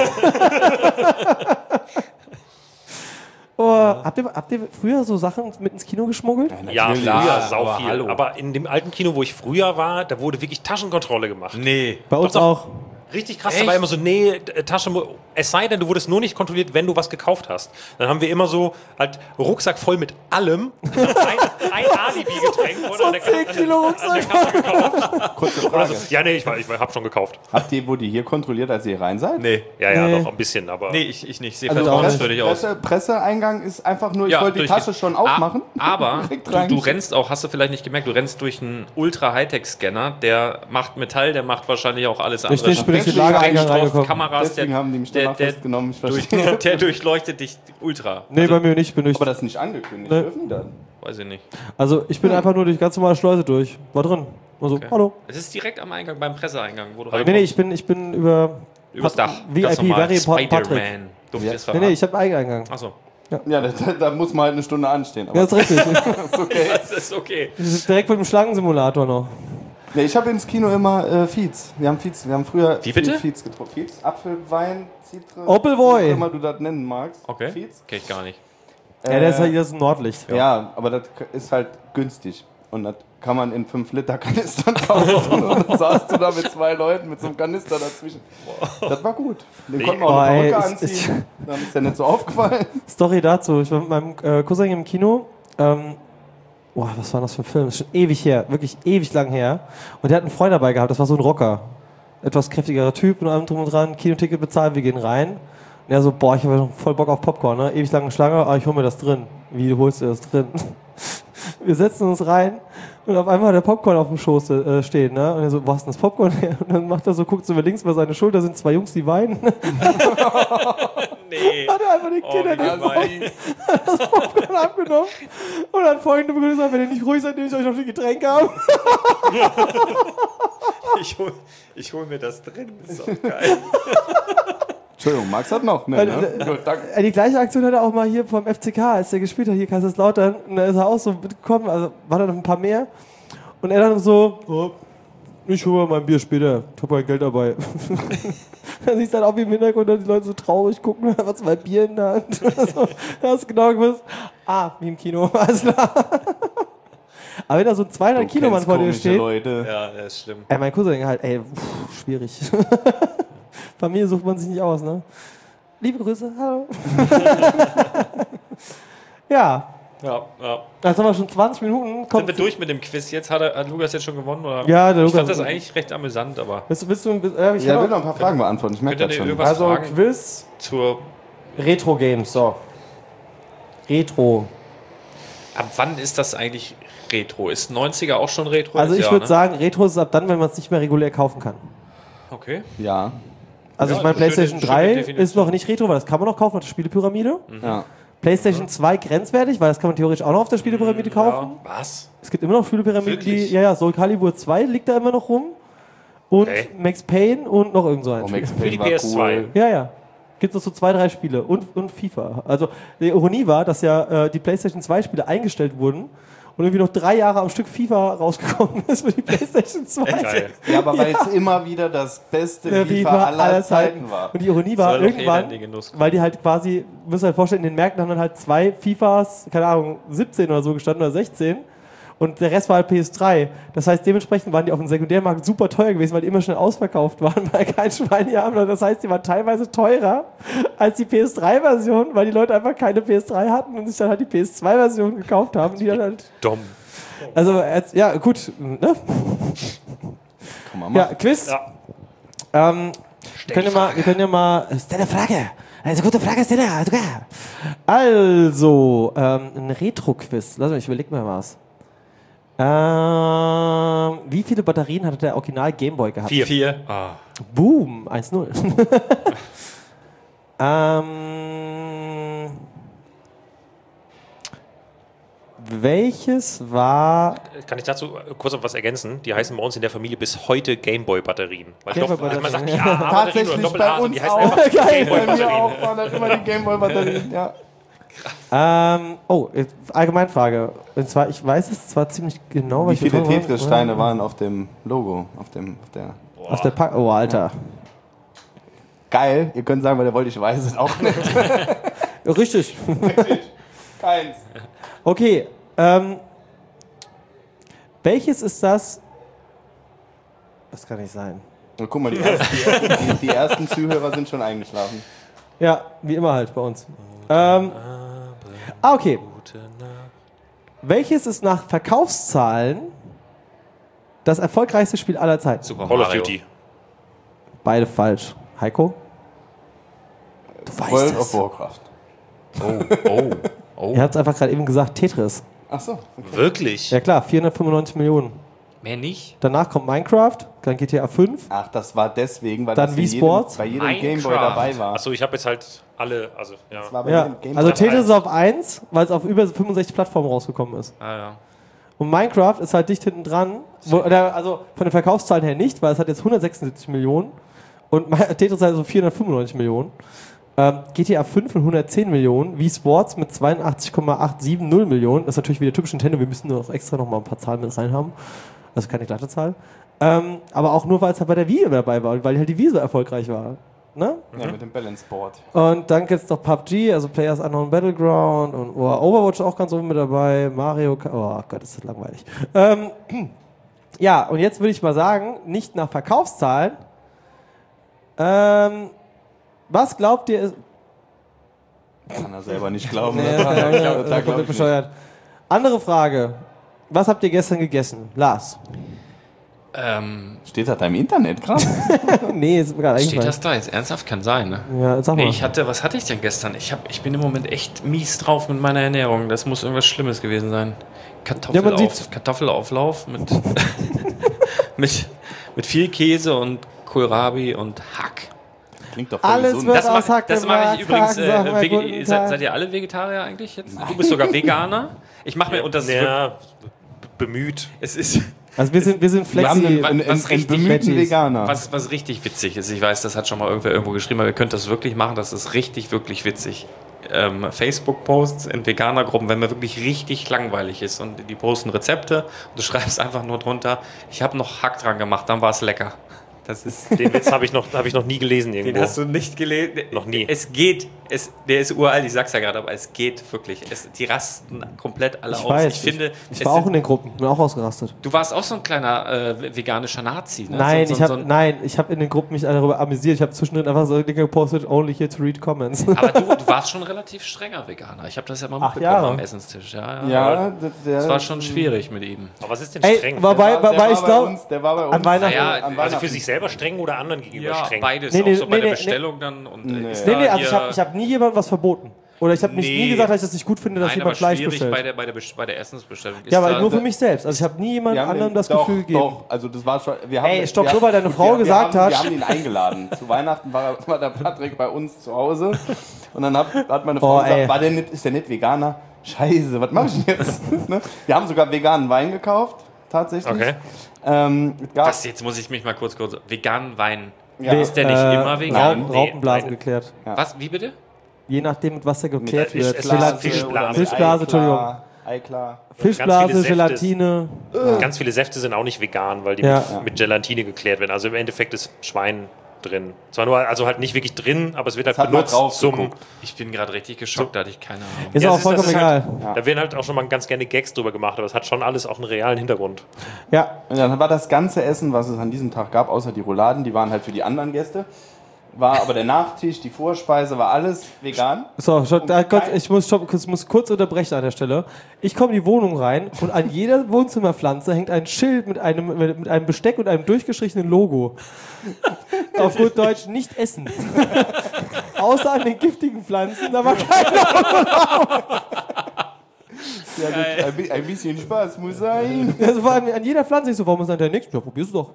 Habt ihr früher so Sachen mit ins Kino geschmuggelt? Ja, früher sau viel. Hallo. Aber in dem alten Kino, wo ich früher war, da wurde wirklich Taschenkontrolle gemacht. Nee. Bei uns Doch. auch. Richtig krass, Echt? da war immer so, nee, Tasche, es sei denn, du wurdest nur nicht kontrolliert, wenn du was gekauft hast. Dann haben wir immer so, halt, Rucksack voll mit allem, ein Alibi-Getränk So 10 Kilo Rucksack. gekauft. Kurze Oder Frage. so, ja, nee, ich hab schon gekauft. Wurde hier kontrolliert, als ihr rein seid? Nee. Ja, Nee. doch, ein bisschen, aber... Nee, ich nicht. Ich sehe Also vertrauenswürdig aus. Presseeingang ist einfach nur, ich Ja, wollte die durch Tasche schon aufmachen. Aber Direkt du rennst auch, hast du vielleicht nicht gemerkt, du rennst durch einen Ultra-Hightech-Scanner, der macht Metall, der macht wahrscheinlich auch alles andere. Richtig, bin ich in den Deswegen Lagereingang Sprengstoff, reingekommen. Kameras, Deswegen haben die mich danach festgenommen, ich verstehe. der durchleuchtet dich ultra. Nee, bei mir nicht. Aber das ist nicht angekündigt. Nee. Dürfen die dann? Weiß ich nicht. Also ich bin einfach nur durch ganz normale Schleuse durch. War drin. Also, hallo. Es ist direkt am Eingang, beim Presseeingang, wo du Nee, ich bin über... übers Dach. VIP, very Patrick. Spider-Man. Durfte ich es Nee, verraten? ich habe einen Eingang. Achso, Ja, da muss man halt eine Stunde anstehen. Aber Ja, ist richtig. das ist okay. Direkt mit dem Schlangensimulator noch. Ja, ich habe ins Kino immer Fietz. Wir haben früher Wie bitte? Fietz getrunken. Fietz, Apfelwein, Zitrone. Opelboy. Wie auch immer du das nennen magst. Okay. Fietz. Kenn ich gar nicht. Ja, das ist ein Nordlicht. Ja, aber das ist halt günstig. Und das kann man in 5-Liter-Kanistern kaufen. Und dann saßt du da mit 2 Leuten mit so einem Kanister dazwischen. Das war gut. Den konnten wir auch eine Perücke anziehen. Dann ist der nicht so aufgefallen. Story dazu. Ich war mit meinem Cousin im Kino. Was war das für ein Film? Das ist schon ewig her. Wirklich ewig lang her. Und der hat einen Freund dabei gehabt. Das war so ein Rocker. Etwas kräftigerer Typ und allem drum und dran. Kinoticket bezahlt, wir gehen rein. Und er so, boah, ich habe ja voll Bock auf Popcorn, ne? Ewig lange Schlange, aber ich hol mir das drin. Wie, du holst dir das drin? Wir setzen uns rein und auf einmal hat der Popcorn auf dem Schoß stehen, ne? Und er so, wo hast denn das Popcorn her? Und dann macht er so, guckt so über links über seine Schulter, sind 2 Jungs, die weinen. Nee. Hat er einfach den Kindern das Popcorn abgenommen. Und dann folgende Begrüßung, wenn ihr nicht ruhig seid, nehme ich euch noch die Getränke ab. Ich hol mir das drin, das ist auch geil. Entschuldigung, Max hat noch. Ne? Gut, danke. Die gleiche Aktion hat er auch mal hier vom FCK, als der gespielt hat, hier Kaiserslautern. Und da ist er auch so mitgekommen, also war da noch ein paar mehr. Und er dann so, oh, ich hole mal mein Bier später, ich habe kein Geld dabei. Dann siehst du dann auch wie im Hintergrund, dass die Leute so traurig gucken, einfach 2 Bier in der Hand. So, da hast du genau gewusst, wie im Kino, alles klar. Aber wenn da so ein 200 Kilo Mann vor dir steht, Leute. Ja, das ist schlimm. mein Cousin halt, schwierig. Familie sucht man sich nicht aus, ne? Liebe Grüße, hallo. Ja. Ja. Jetzt haben wir schon 20 Minuten. Sind wir durch mit dem Quiz jetzt? Hat Lukas jetzt schon gewonnen? Oder? Ja, der ich Lukas. fand das eigentlich recht amüsant, aber... Willst du Ich will noch ein paar Fragen beantworten, ich merke Könnt das ihr schon. irgendwas Also fragen Quiz, zur... Retro-Games, so. Retro. Ab wann ist das eigentlich Retro? Ist 90er auch schon Retro? Also ich Ja, würde ne? sagen, Retro ist ab dann, wenn man es nicht mehr regulär kaufen kann. Okay. Ja. Also Ja, ich meine, schöne PlayStation 3 Definition. ist noch nicht Retro, weil das kann man noch kaufen auf der Spielepyramide. Ja. PlayStation 2 grenzwertig, weil das kann man theoretisch auch noch auf der Spielepyramide kaufen. Ja. Was? Es gibt immer noch Spielepyramiden, die... Wirklich? Ja, Soul Calibur 2 liegt da immer noch rum. Und Okay. Max Payne und noch irgend so ein Oh, Spiel. Max Für die Payne war PS2. cool. Ja. Gibt es so 2, 3 Spiele und FIFA. Also die Ironie war, dass ja die PlayStation 2 Spiele eingestellt wurden und irgendwie noch 3 Jahre am Stück FIFA rausgekommen ist für die PlayStation 2. Geil. Ja, aber weil es immer wieder das beste Der FIFA aller Zeiten war. Und die Ironie war Soll doch jeder irgendwann, in den Genuss kommen. weil die halt quasi, müsst ihr euch vorstellen, in den Märkten haben dann halt 2 FIFAs, keine Ahnung, 17 oder so gestanden oder 16 und der Rest war halt PS3. Das heißt, dementsprechend waren die auf dem Sekundärmarkt super teuer gewesen, weil die immer schnell ausverkauft waren, weil kein Schwein die haben. Das heißt, die waren teilweise teurer als die PS3-Version, weil die Leute einfach keine PS3 hatten und sich dann halt die PS2-Version gekauft haben. Die dann halt, Dumm. also, ja, gut. Ne? Kann man Ja, machen. Quiz. Ja. Wir können ja mal. Das ist eine Frage. Das ist eine gute Frage, Stella. Also, ein Retro-Quiz. Lass mich, überleg mal was. Wie viele Batterien hatte der Original Gameboy gehabt? 4. Boom, 1-0. Welches war... Kann ich dazu kurz noch was ergänzen? Die heißen bei uns in der Familie bis heute Gameboy-Batterien. Weil Gameboy-Batterien. man sagt nicht AA-Batterien oder Tatsächlich Doppel-A, bei sondern die uns heißen auch. einfach Geil. Bei mir Gameboy-Batterien. auch waren das immer die Gameboy-Batterien. Ja. Allgemeinfrage. Und zwar, ich weiß es zwar ziemlich genau, Wie viele Tetris-Steine waren auf dem Logo? Auf der auf der Pack. Oh, Alter. Geil, ihr könnt sagen, weil der wollte ich weiß es auch nicht. Ja, richtig. Keins. Okay. Welches ist das? Das kann nicht sein. Und guck mal, die ersten Zuhörer sind schon eingeschlafen. Ja, wie immer halt bei uns. Okay. Welches ist nach Verkaufszahlen das erfolgreichste Spiel aller Zeiten? Super Call of Mario. Duty. Beide falsch. Heiko? Du weißt World es. of Warcraft. Oh. Ihr habt es einfach gerade eben gesagt, Tetris. Ach so. Wirklich? Ja klar, 495 Millionen. Mehr nicht? Danach kommt Minecraft, dann GTA 5. Ach, das war deswegen, weil Dann das Wii in jedem, Sports. bei jedem Minecraft. Gameboy dabei war. Achso, ich habe jetzt halt alle, also ja. Das war bei Ja, jedem Gameboy also dabei. Tetris ist auf 1, weil es auf über 65 Plattformen rausgekommen ist. Ja. Und Minecraft ist halt dicht hinten dran. Also von den Verkaufszahlen her nicht, weil es hat jetzt 176 Millionen. Und Tetris hat so 495 Millionen. GTA 5 mit 110 Millionen. Wii Sports mit 82,870 Millionen. Das ist natürlich wieder typisch Nintendo. Wir müssen noch extra noch mal ein paar Zahlen mit rein haben. Also keine glatte Zahl. Aber auch nur, weil es halt bei der Wii dabei war und weil halt die Wii so erfolgreich war. Ne? Ja, mit dem Balance Board. Und dann gibt es noch PUBG, also Players Unknown Battleground und Overwatch auch ganz oben mit dabei, Mario Kart, oh Gott, ist das langweilig. Ja, und jetzt würde ich mal sagen, nicht nach Verkaufszahlen. Was glaubt ihr ist... Kann er selber nicht glauben. Da kommt bescheuert. Andere Frage. Was habt ihr gestern gegessen? Lars. Steht das da im Internet gerade? Nee, ist mir gerade Steht eingefallen. das da jetzt ernsthaft? Kann sein, ne? Ja, sag mal. Nee, was hatte ich denn gestern? Ich bin im Moment echt mies drauf mit meiner Ernährung. Das muss irgendwas Schlimmes gewesen sein. Kartoffelauflauf mit, mit viel Käse und Kohlrabi und Hack. Klingt doch voll Alles gesund. wird aus Hack Das mache ich übrigens. Sag mal, guten Tag. Seid ihr alle Vegetarier eigentlich jetzt? Du bist sogar Veganer. Ich mache mir und das bemüht. es ist Also wir sind Wir flexi. haben was einen richtig bemühten Veganer. was richtig witzig ist. Ich weiß, das hat schon mal irgendwer irgendwo geschrieben, aber ihr könnt das wirklich machen. Das ist richtig, wirklich witzig. Facebook-Posts in Veganer-Gruppen, wenn mir wirklich richtig langweilig ist und die posten Rezepte und du schreibst einfach nur drunter, ich habe noch Hack dran gemacht, dann war es lecker. Das ist Den Witz habe ich noch nie gelesen irgendwo. Den hast du nicht gelesen? Noch nie. Es geht, der ist uralt, ich sag's ja gerade, aber es geht wirklich. Die rasten komplett alle Ich aus. weiß, Ich finde, ich war auch in den Gruppen, bin auch ausgerastet. du warst auch so ein kleiner veganischer Nazi. Ne? Nein, so, ich habe in den Gruppen mich darüber amüsiert. Ich habe zwischendrin einfach so Dinge gepostet, only here to read comments. aber du warst schon relativ strenger Veganer. Ich habe das ja mal mitbekommen Jahre. am Essenstisch. Ja, Das war schon schwierig mit ihm. Aber was ist denn Ey, streng? wobei ich bei glaube, uns, der war bei uns. an Weihnachten. Ja, an Also für sich selber streng oder anderen gegenüber Ja, streng? beides. Nee, auch so bei der nee, Bestellung dann. Und ist Nee, da also hier- ich hab nie jemandem was verboten. Oder ich habe Nee. nie gesagt, dass ich das nicht gut finde, dass Nein, jemand aber Fleisch schwierig bestellt. bei der Essensbestellung. Ist Ja, aber da- nur für mich selbst. Also ich habe nie jemand Wir haben anderem den- das doch, Gefühl gegeben. Doch, also das war schon. Ey, stopp, nur weil deine Frau gesagt hat- Wir haben ihn eingeladen. Zu Weihnachten war der Patrick bei uns zu Hause. Und dann hat meine Frau ey. gesagt, ist der nicht Veganer? Scheiße, was mache ich jetzt? Ne? Wir haben sogar veganen Wein gekauft, tatsächlich. Okay. Jetzt muss ich mich mal kurz. Veganen Wein. Ja. Ist der nicht immer vegan? Raupenblasen nein. geklärt. Was? Wie bitte? Je nachdem, mit was der geklärt wird. Fischblase, Fischblase, Fischblase, Entschuldigung. Eiklar. Fischblase, Ganz viele Säfte. Gelatine. Ganz viele Säfte sind auch nicht vegan, weil die Ja. mit Gelatine geklärt werden. Also im Endeffekt ist Schwein drin. Zwar nur, also halt nicht wirklich drin, aber es wird halt hat mal benutzt drauf zum... geguckt. Ich bin gerade richtig geschockt, da hatte ich keine Ahnung. Ist Ja, auch das vollkommen das egal. Halt, da werden halt auch schon mal ganz gerne Gags drüber gemacht, aber es hat schon alles auch einen realen Hintergrund. Ja, Und dann war das ganze Essen, was es an diesem Tag gab, außer die Rouladen, die waren halt für die anderen Gäste. War aber der Nachtisch, die Vorspeise, war alles vegan. so, ich muss kurz unterbrechen an der Stelle. Ich komme in die Wohnung rein und an jeder Wohnzimmerpflanze hängt ein Schild mit einem Besteck und einem durchgestrichenen Logo. Auf gut Deutsch nicht essen. Außer an den giftigen Pflanzen, da war keiner. Ja, gut, ein bisschen Spaß muss sein. Das war an jeder Pflanze. Ich so, warum ist da nichts? Ja, probier's doch.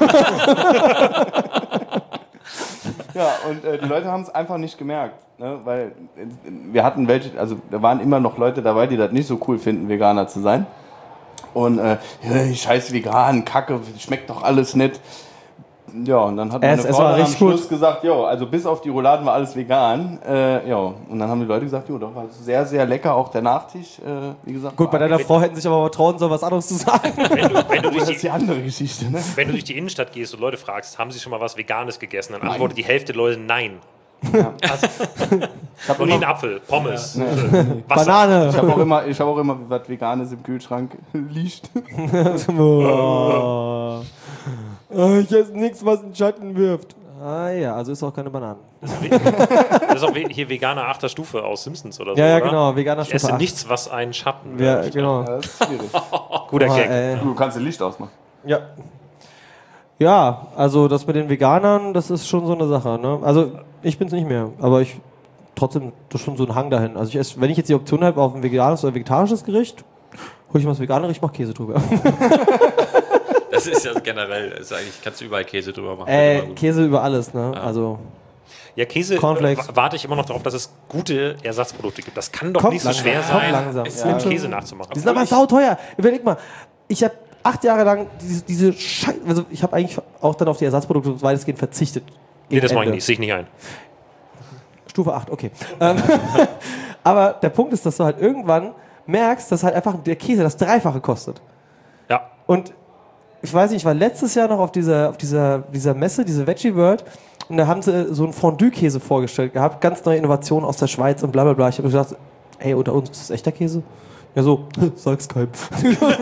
Ja, und die Leute haben es einfach nicht gemerkt. Ne? Weil wir hatten welche, also da waren immer noch Leute dabei, die das nicht so cool finden, Veganer zu sein. Und scheiß vegan, Kacke, schmeckt doch alles nicht. Ja, und dann hat meine Es Frau war dann am richtig Schluss gut. gesagt, jo, also bis auf die Rouladen war alles vegan. Ja, und dann haben die Leute gesagt, jo, doch war sehr, sehr lecker, auch der Nachtisch, wie gesagt. Gut, bei deiner Frau hätten sich aber mal trauen sollen, was anderes zu sagen. Wenn du das ist die andere Geschichte, ne? Wenn du durch die Innenstadt gehst und Leute fragst, haben sie schon mal was Veganes gegessen, dann antwortet die Hälfte der Leute nein. Also, nur einen Apfel, Pommes, Wasser. Banane. Ich habe auch immer was Veganes im Kühlschrank liegt. Ich esse nichts, was einen Schatten wirft. Ah ja, also ist auch keine Banane. Das ist auch hier veganer 8. Stufe aus Simpsons oder so, Ja, oder? genau, veganer Ich esse Stufe 8. nichts, was einen Schatten Ja, wirft. genau. Das ist schwierig. Guter Gag. ey. Du kannst das Licht ausmachen. Ja. Ja, also das mit den Veganern, das ist schon so eine Sache. Ne? Also ich bin's nicht mehr, aber ich trotzdem das ist schon so ein Hang dahin. Also ich esse, wenn ich jetzt die Option habe auf ein veganes oder vegetarisches Gericht, hole ich mal das Veganere, ich mache Käse drüber. Das ist ja generell, ist eigentlich, kannst du überall Käse drüber machen. Käse über alles, ne? Ja. Also Ja, Käse Cornflakes. warte ich immer noch darauf, dass es gute Ersatzprodukte gibt. Das kann doch Kommt nicht so langsam, schwer kommt sein, langsam. es Ja. mit Käse nachzumachen. die sind aber sauteuer. Überleg mal, ich habe 8 Jahre lang diese Scheiße, also ich habe eigentlich auch dann auf die Ersatzprodukte weitestgehend verzichtet. Nee, das Gegen mache ich Ende. nicht, sehe ich nicht ein. Stufe 8, okay. Aber der Punkt ist, dass du halt irgendwann merkst, dass halt einfach der Käse das Dreifache kostet. Ja. Und ich weiß nicht, ich war letztes Jahr noch auf dieser Messe, diese Veggie World, und da haben sie so einen Fondue-Käse vorgestellt gehabt, ganz neue Innovationen aus der Schweiz und bla bla bla. Ich habe gesagt, ey, unter uns, ist das echter Käse? Ja, so, sag's keinem. Das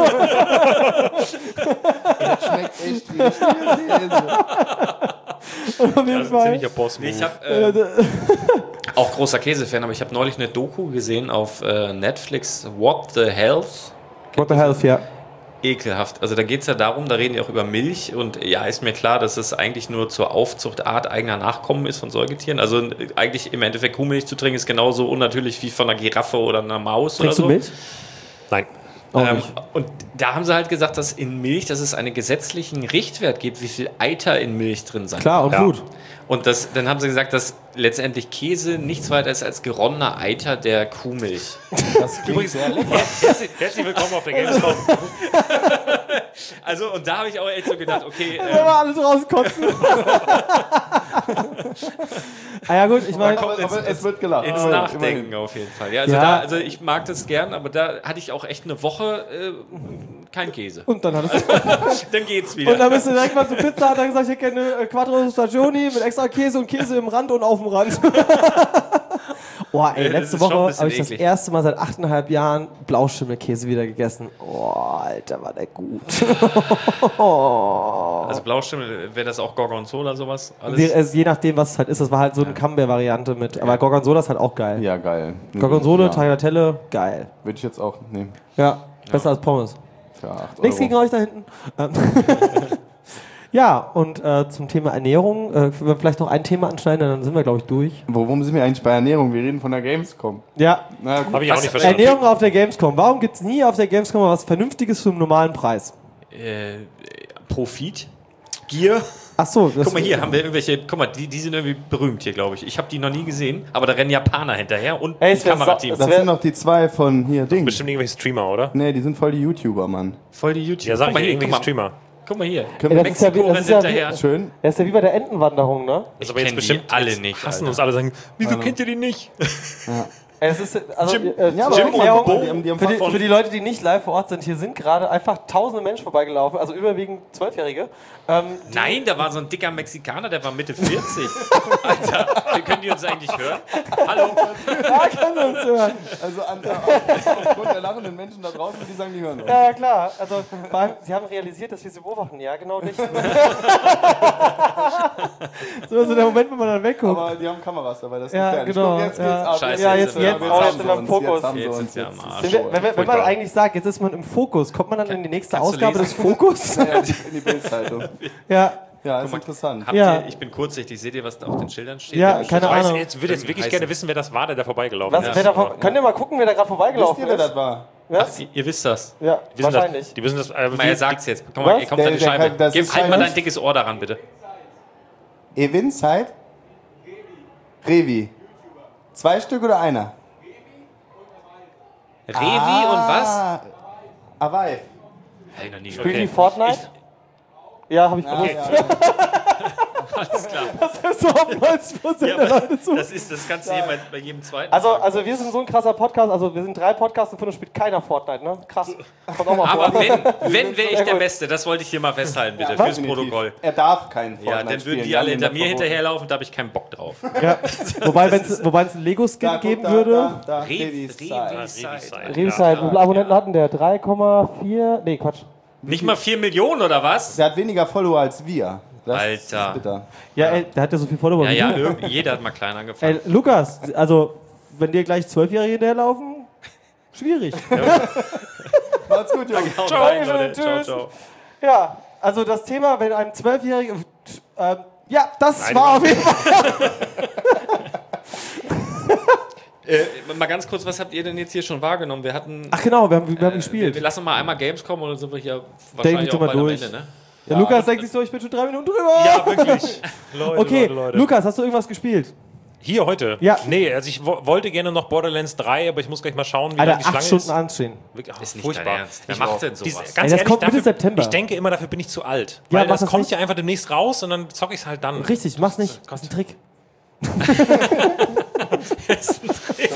schmeckt echt wie Käse. Auf jeden Fall. Ich habe auch großer Käsefan, aber ich habe neulich eine Doku gesehen auf Netflix, What the Health. What the Health, ja. Ekelhaft. Also da geht es ja darum, da reden die auch über Milch und ja, ist mir klar, dass es eigentlich nur zur Aufzuchtart eigener Nachkommen ist von Säugetieren. Also eigentlich im Endeffekt Kuhmilch zu trinken ist genauso unnatürlich wie von einer Giraffe oder einer Maus. Trinkst oder so. du Milch? Nein. Und da haben sie halt gesagt, dass in Milch, dass es einen gesetzlichen Richtwert gibt, wie viel Eiter in Milch drin sein Klar, und Blut. Und dann haben sie gesagt, dass letztendlich Käse nichts weiter ist als geronnener Eiter der Kuhmilch. Das klingt sehr lecker. Herzlich willkommen auf der Gamescom. Also, und da habe ich auch echt so gedacht, okay. Wenn wir alle draußen kotzen. Ja gut, ich meine... Aber es wird gelacht. Ins Nachdenken auf jeden Fall. Ja, also ich mag das gern, aber da hatte ich auch echt eine Woche kein Käse. Und dann hattest du... Dann geht's wieder. Und dann bist du direkt mal zur Pizza, hat er gesagt, ich hätte gerne Quattro Stagioni mit extra Käse und Käse im Rand und auf dem Rand. Oh, ey, letzte Woche habe ich das erste Mal seit 8,5 Jahren Blauschimmelkäse wieder gegessen. Oh, Alter, war der gut. Also Blauschimmel, wäre das auch Gorgonzola sowas? Alles? Je nachdem, was es halt ist. Das war halt so eine Camembert-Variante mit. Aber Gorgonzola ist halt auch geil. Ja, geil. Gorgonzola, ja. Tagliatelle, geil. Würde ich jetzt auch nehmen. Ja, besser als Pommes. Für 8 Nichts Euro. gegen euch da hinten. Ja, und zum Thema Ernährung, wenn wir vielleicht noch ein Thema anschneiden, dann sind wir, glaube ich, durch. Worum sind wir eigentlich bei Ernährung? Wir reden von der Gamescom. Ja, Na gut. Habe ich auch nicht verstanden. Ernährung auf der Gamescom. Warum gibt es nie auf der Gamescom was Vernünftiges zum normalen Preis? Profit? Gier? Ach so, das Guck mal, hier haben wir irgendwelche, guck mal, die sind irgendwie berühmt hier, glaube ich. Ich habe die noch nie gesehen, aber da rennen Japaner hinterher und Ey, ein es wär Kamerateam. Das sind noch die zwei von hier, Ding. Bestimmt irgendwelche Streamer, oder? Nee, die sind voll die YouTuber, Mann. Voll die YouTube. Ja, sag Guck mal ich, hier, irgendwelche guck mal. Streamer. Guck mal hier. Können wir das ist ja Mexiko wie- rennt ja hinterher. schön? ist ja wie bei der Entenwanderung, ne? Das ist aber jetzt kenn die bestimmt alle jetzt nicht, hassen Alter. uns alle sagen, wieso kennt ihr die nicht? Es ist, also, Ja, aber zur Jim Erklärung, und Bo, für die Leute, die nicht live vor Ort sind, hier sind gerade einfach tausende Menschen vorbeigelaufen, also überwiegend 12-Jährige. Nein, da war so ein dicker Mexikaner, der war Mitte 40. Alter, können die uns eigentlich hören? Hallo? Ja, können Sie uns hören. Also aufgrund der lachenden Menschen da draußen, die sagen, die hören uns. Ja, klar. Also, vor allem, Sie haben realisiert, dass wir sie beobachten. Ja, genau nicht. So ist der Moment, wo man dann wegguckt. Aber die haben Kameras dabei, das ist Ja, gefährlich. genau. Guck, jetzt geht's Ja. ab. Scheiße, Ja, jetzt jetzt haben sind wir im sie uns, Fokus. Jetzt haben sie Jetzt uns. sind wir am Arsch. Wenn man Furchtbar. eigentlich sagt, jetzt ist man im Fokus, kommt man dann in die nächste Kannst du Ausgabe lesen? des Fokus? Ja, in die Bildzeitung. Ja, Ja, ist interessant. Habt Ja. ihr, ich bin kurzsichtig, seht ihr, was da auf den Schildern steht? Ja, Da keine Ich weiß, Ahnung. jetzt würde jetzt wirklich Heißen. gerne wissen, wer das war, der da vorbeigelaufen was, ist. wer da, könnt ihr mal gucken, wer da gerade Wisst vorbeigelaufen ihr, wer das ist? war? Was? Ihr wisst das. Ja, Die wissen wahrscheinlich. das. Die wissen das. Mal, er sagt's jetzt. Komm mal, Was? ihr kommt an die Der Scheibe. kann- das ist Halt mal Scheibe. dein dickes Ohr daran, bitte. Evinzeit? Revi. 2 Stück oder einer? Revi und was? Avai. Hab ich noch nie Spielen die gehört. Fortnite? Ja, habe ich Ah, gewusst. ja. Alles klar. Das ist so auf 90% Ja, der aber Leute zu. das kannst du hier bei jedem zweiten Also sagen. wir sind so ein krasser Podcast, also wir sind 3 Podcasts und von uns spielt keiner Fortnite, ne? Krass. Kommt auch mal Aber vor. wenn wäre ich Sehr der gut. Beste. Das wollte ich hier mal festhalten, bitte, Ja, fürs definitiv. Protokoll. Er darf keinen Fortnite Ja, dann würden spielen. die alle haben hinter ihn mir verboten. hinterherlaufen, da habe ich keinen Bock drauf. Ja. Wobei, wenn es einen Lego-Skin Da, guck, geben da, würde. Da, Revi- Revi-Side. Revi-Side, wie viele Abonnenten hatten der? 3,4? Nee, Quatsch. Nicht mal 4 Millionen oder was? Der hat weniger Follower als wir. Das Alter. ist bitter. Ja, ey, der hat ja so viel Follower wie Ja, du. jeder hat mal klein angefangen. Ey, Lukas, also, wenn dir gleich 12-Jährige hinterherlaufen, schwierig. Macht's gut, Jungs. Ciao, Ciao, Leute. Ciao, tschüss. ciao. Ja, also das Thema, wenn einem 12-Jährigen... ja, das Nein, war auf jeden Fall... Mal ganz kurz, was habt ihr denn jetzt hier schon wahrgenommen? Wir hatten. Ach genau, wir haben wir gespielt. lassen mal einmal Gamescom oder sind wir hier Denken wahrscheinlich wir auch mal bald am durch. Ende, ne? Der Lukas denkt sich so, ich bin schon 3 Minuten drüber. Ja, wirklich. Leute, Okay, Leute. Lukas, hast du irgendwas gespielt? Hier heute? Ja. Nee, also ich wollte gerne noch Borderlands 3, aber ich muss gleich mal schauen, wie Alter, lange die 8 Schlange Stunden ist. anstehen. Wirklich, ach, Ist nicht furchtbar. dein Ernst. Wer Ich macht auch. denn sowas? Ganz Ey, das ehrlich, kommt Mitte dafür, September. Ich denke immer, dafür bin ich zu alt. Ja, Weil mach das das kommt nicht. ja einfach demnächst raus und dann zocke ich es halt dann. Richtig, mach's nicht. Das ist ein Trick.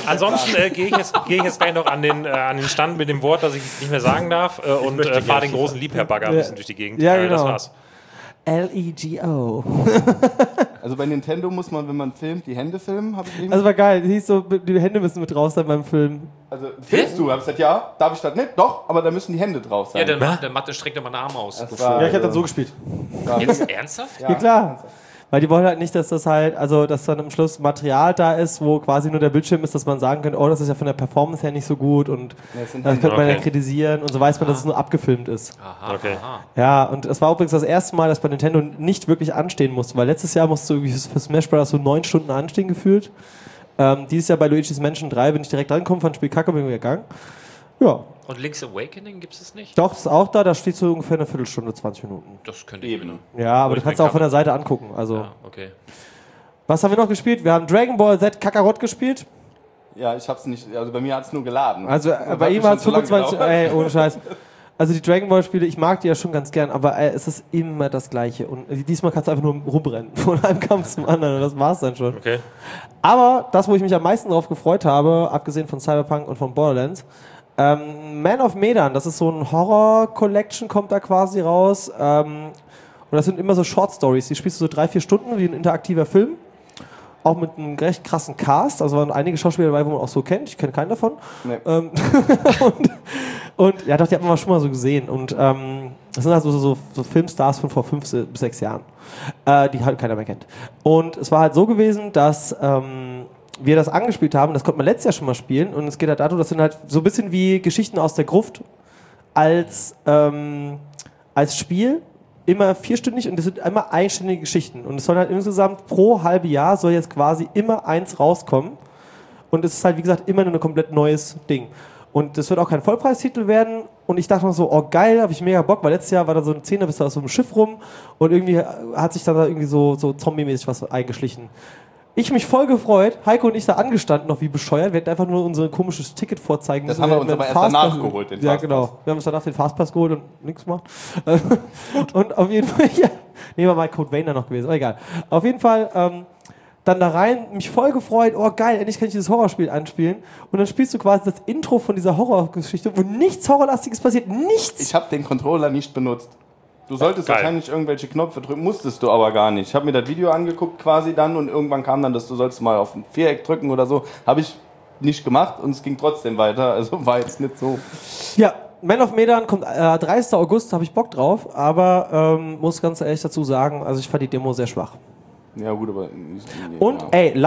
Ansonsten gehe ich jetzt gleich noch an den Stand mit dem Wort, das ich nicht mehr sagen darf und fahre den großen Liebherr-Bagger ein bisschen durch die Gegend. Ja, genau. Das war's. LEGO. Also bei Nintendo muss man, wenn man filmt, die Hände filmen, habe ich eben. Also war geil. Das hieß so, die Hände müssen mit drauf sein beim Film. Also filmst du? Hab ich gesagt, ja, darf ich das nicht? Doch, aber da müssen die Hände drauf sein. Ja, der Mathe streckt aber einen Arm aus. Ja, ich habe dann so gespielt. Jetzt ernsthaft? Ja, klar. Weil die wollen halt nicht, dass das halt, also dass dann am Schluss Material da ist, wo quasi nur der Bildschirm ist, dass man sagen könnte, oh, das ist ja von der Performance her nicht so gut und das könnte man ja kritisieren und so weiß man, dass es nur abgefilmt ist. Aha, Okay. aha. Ja, und es war übrigens das erste Mal, dass bei Nintendo nicht wirklich anstehen musste, weil letztes Jahr musst du irgendwie für Smash Bros. So 9 Stunden anstehen gefühlt. Dieses Jahr bei Luigi's Mansion 3 bin ich direkt rangekommen, fand Spiel kacke, bin gegangen. Ja, Und Link's Awakening gibt es nicht? doch, ist auch da steht so ungefähr eine Viertelstunde, 20 Minuten. Das könnte ich Eben. Ja, aber ich du kannst mir auch von der Seite angucken. Also, Ja, okay. was haben wir noch gespielt? Wir haben Dragon Ball Z Kakarot gespielt. Ja, ich hab's nicht, also bei mir hat's nur geladen. Also Das bei hat ihm mir hat es schon zu lange 25, gedauert. ohne Scheiß. Also die Dragon Ball Spiele, ich mag die ja schon ganz gern, aber es ist immer das Gleiche. Und diesmal kannst du einfach nur rumrennen, von einem Kampf zum anderen und das war's dann schon. Okay. Aber das, wo ich mich am meisten drauf gefreut habe, abgesehen von Cyberpunk und von Borderlands, Man of Medan, das ist so ein Horror-Collection, kommt da quasi raus. Und das sind immer so Short-Stories, die spielst du so 3-4 Stunden wie ein interaktiver Film. Auch mit einem recht krassen Cast, also waren einige Schauspieler dabei, wo man auch so kennt. Ich kenne keinen davon. Nee. und ja, doch, die hat man schon mal so gesehen. Und das sind halt so Filmstars von vor 5 bis 6 Jahren, die halt keiner mehr kennt. Und es war halt so gewesen, dass wir das angespielt haben, das konnte man letztes Jahr schon mal spielen. Und es geht halt darum, das sind halt so ein bisschen wie Geschichten aus der Gruft als Spiel. Immer 4stündig und das sind immer einstündige Geschichten. Und es soll halt insgesamt pro halbe Jahr soll jetzt quasi immer eins rauskommen. Und es ist halt, wie gesagt, immer nur ein komplett neues Ding. Und das wird auch kein Vollpreistitel werden. Und ich dachte mir so, oh geil, habe ich mega Bock, weil letztes Jahr war da so ein 10er, bist du auf so einem Schiff rum und irgendwie hat sich dann da irgendwie so zombie-mäßig was eingeschlichen. Ich mich voll gefreut, Heiko und ich da angestanden, noch wie bescheuert. Wir hätten einfach nur unser komisches Ticket vorzeigen Das müssen. haben wir uns aber erst danach geholt, den Ja, Fastpass. genau. Wir haben uns danach den Fastpass geholt und nichts gemacht. Und auf jeden Fall, ja, nehmen wir mal Code Vein da noch gewesen, aber egal. Auf jeden Fall dann da rein, mich voll gefreut, oh geil, endlich kann ich dieses Horrorspiel anspielen. Und dann spielst du quasi das Intro von dieser Horrorgeschichte, wo nichts Horrorlastiges passiert, nichts. Ich habe den Controller nicht benutzt. Du solltest Geil. wahrscheinlich irgendwelche Knöpfe drücken, musstest du aber gar nicht. Ich habe mir das Video angeguckt quasi dann und irgendwann kam dann, dass du sollst mal auf ein Viereck drücken oder so. Habe ich nicht gemacht und es ging trotzdem weiter. Also war jetzt nicht so. Ja, Man of Medan kommt 30. August, habe ich Bock drauf, aber muss ganz ehrlich dazu sagen, also ich fand die Demo sehr schwach. Ja gut, aber... Und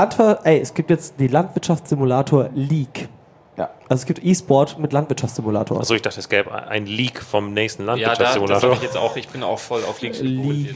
es gibt jetzt die Landwirtschaftssimulator League. Ja. Also es gibt E-Sport mit Landwirtschaftssimulator. Also ich dachte, es gäbe ein Leak vom nächsten Ja, das Landwirtschaftssimulator. habe ich jetzt auch. Ich bin auch voll auf Links League.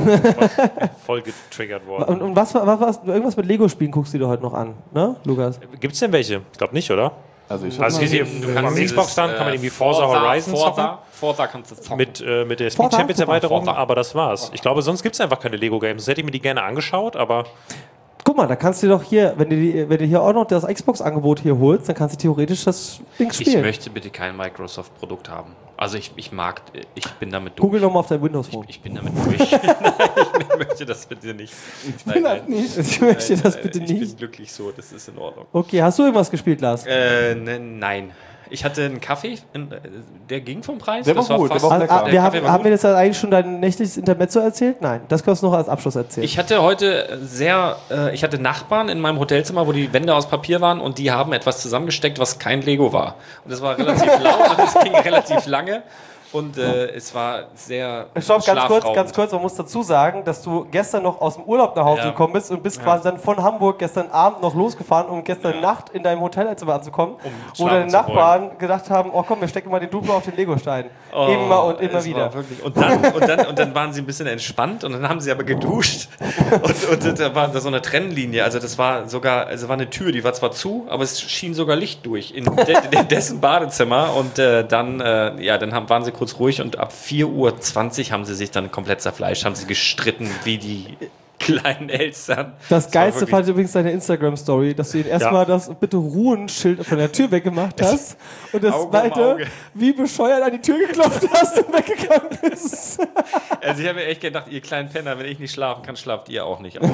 Voll getriggert worden. Und was irgendwas mit Lego-Spielen guckst du dir heute noch an, ne, Lukas? Gibt es denn welche? Ich glaube nicht, oder? Also ich Also hier am Xbox-Stand kann man irgendwie Forza Horizon zocken. Forza kannst du zocken. Mit der Speed Forza? Champions Erweiterung, Forza. aber das war's. Ich glaube, sonst gibt es einfach keine Lego-Games. Das hätte ich mir die gerne angeschaut, aber Guck mal, da kannst du doch hier, wenn du hier auch noch das Xbox-Angebot hier holst, dann kannst du theoretisch das Ding Ich spielen. möchte bitte kein Microsoft-Produkt haben. Also ich bin damit durch. Google nochmal auf dein Windows-Phone. Ich bin damit durch. Nein, ich möchte das bitte nicht. Nein, Ich möchte das bitte Ich bin nicht. glücklich so, das ist in Ordnung. Okay, hast du irgendwas gespielt, Lars? Nein. Ich hatte einen Kaffee, der ging vom Preis. Der war Das gut, der fast- war auch lecker. Wir Kaffee war haben gut. wir das dann eigentlich schon dein nächtliches Intermezzo erzählt? Nein, das kannst du noch als Abschluss erzählen. Ich hatte heute ich hatte Nachbarn in meinem Hotelzimmer, wo die Wände aus Papier waren und die haben etwas zusammengesteckt, was kein Lego war. Und das war relativ laut und es ging relativ lange und es war sehr Stopp, schlafraubend. ganz kurz, man muss dazu sagen, dass du gestern noch aus dem Urlaub nach Hause Ja. gekommen bist und bist quasi dann von Hamburg gestern Abend noch losgefahren, um gestern Nacht in deinem Hotelzimmer anzukommen, wo deine schlafen zu Nachbarn gedacht haben, oh komm, wir stecken mal den Duplo auf den Legostein. Immer und immer Es wieder. war wirklich. Und dann waren sie ein bisschen entspannt und dann haben sie aber geduscht und da war da so eine Trennlinie. Also das war sogar, also war eine Tür, die war zwar zu, aber es schien sogar Licht durch in dessen Badezimmer und dann waren sie kurz ruhig und ab 4:20 Uhr haben sie sich dann komplett zerfleischt, haben sie gestritten wie die kleinen Elstern. Das Geilste fand ich übrigens deine Instagram-Story, dass du ihn erstmal das bitte Ruhen-Schild von der Tür weggemacht hast und das zweite, wie bescheuert an die Tür geklopft hast und weggegangen bist. Also ich habe mir echt gedacht, ihr kleinen Penner, wenn ich nicht schlafen kann, schlaft ihr auch nicht.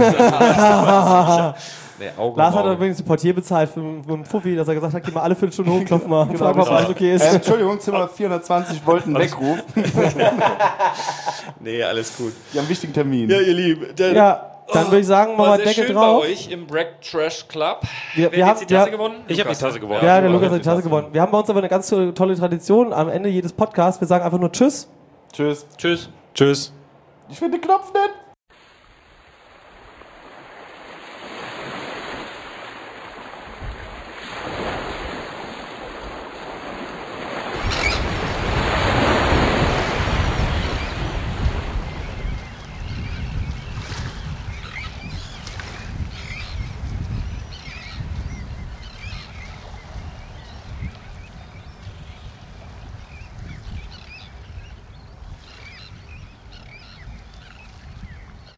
Lars hat übrigens die Portier bezahlt für einen Fuffi, dass er gesagt hat, geh mal alle Viertelstunde hoch, klopf mal, frag mal, ob alles okay ist. Entschuldigung, Zimmer 420 wollten Weckruf. Nee, alles gut. Die haben einen wichtigen Termin. Ja, ihr Lieben. Dann würde ich sagen, machen wir Deckel drauf. Bei euch im Break Trash Club. Wir Wer hat die Tasse gewonnen? Ich habe die Tasse gewonnen. Ja, der Lukas hat die Tasse gewonnen. Wir haben bei uns aber eine ganz tolle Tradition am Ende jedes Podcasts. Wir sagen einfach nur Tschüss. Tschüss. Tschüss. Tschüss. Ich finde den Knopf nicht.